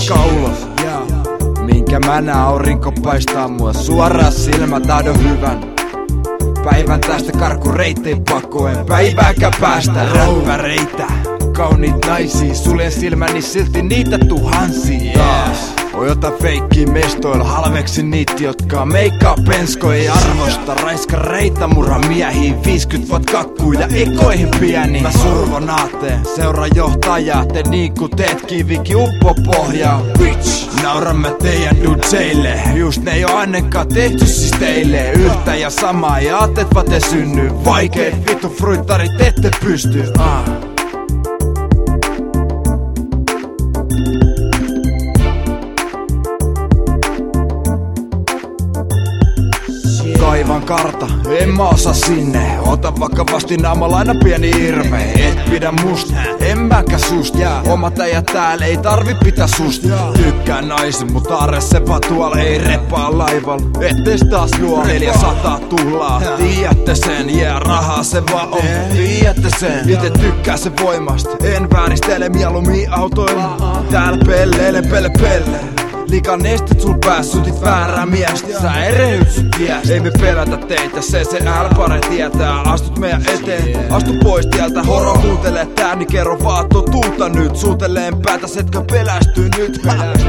jalka ulos. Minkä mänä aurinko paistaa mua suoraan silmätaidon hyvän. Päivän tästä karkureitteihin pakoen päivääkään päästä. Räppäreitä, kauniit naisia, suljen silmäni silti niitä tuhansia taas. Ojota feikkiä mestoilla, halveksi niitä, jotka meikkaa penskoja ei arvosta. Raiskareita murha miehiin, 50 vuot kakkuu ja ekoihin pieni. Mä survon aateen, seuraa johtajaa, te niinku teet kivikin uppo pohjaa. Bitch, nauramme teidän dudseille, just ne ei oo ainakaan tehty siis teille. Yhtä ja samaa ja aatet vaan te synny, vaikeet vittu fruittarit ette pysty. Kaivan karta, en mä osaa sinne. Ota vakavasti naamalaina pieni irme. Et pidä musta, en mäkä sust. Omat äijät täällä, ei tarvi pitää susta. Tykkään naisin, mut arresse vaan tuolla. Ei reppaa laivalla, etteis taas luo 400 tuhlaa. Tiedätte sen, rahaa se vaan on. Tiedätte sen, ite tykkää se voimasta. En vääristele mieluummin autoilla. Täällä pelleile, pelle. Liikaa nestit sul pääs, sutit väärää miestä. Sä erehyt sun ties. Ei me pelätä teitä, CCL-pare tietää. Astut meidän eteen, astu pois tieltä. Horo huutelee tää, niin kerro vaan totuutta nyt. Suuteleen päätä, etkä pelästyy nyt.